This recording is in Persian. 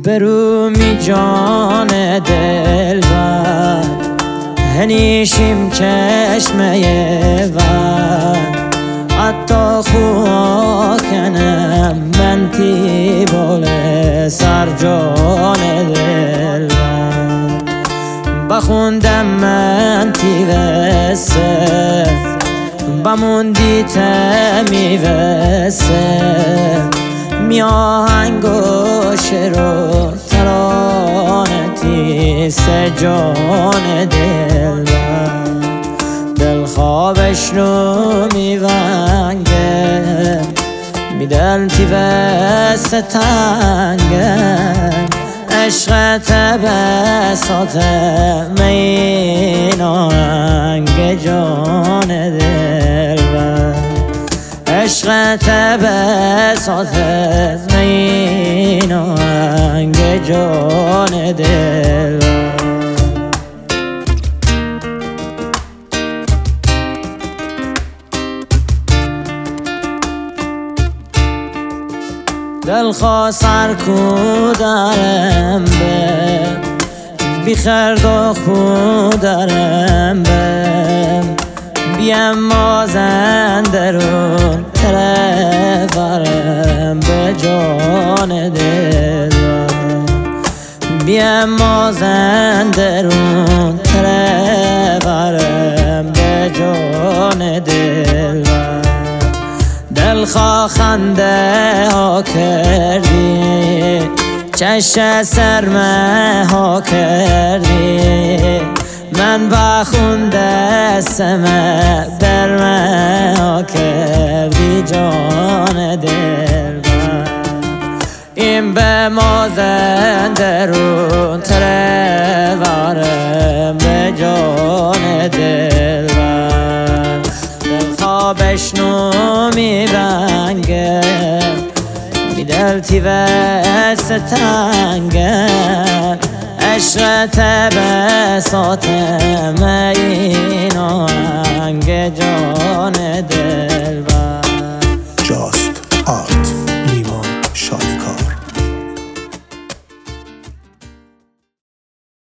برومی جان دلبر هنیشیم چشمه ور حتی خواه کنم من تی بول سر جان دلبر بخوندم من تی وسه بموندی تمی وسه میاهنگ و شعر و ترانتی سجان دلبر دل خوابش رو میونگه میدل تی وست تنگه عشقت بساط مینانگ جان دلبر عشقت بساط مینانگ جان دلبر دل خواه سر کودرم به بی خرد و خودرم به بیم مازندرون ترورم به جان دلبر بیم مازندرون ترورم به جان دلبر دلخواه خنده ها کردی چشم سرمه ها کردی من بخونده سمه درمه ها کردی جان دلبر این به مازندرون ترورم به جان دلبر دلخوابش نو میبنگه میدل تی وست تنگه عشقت بساط مینانگ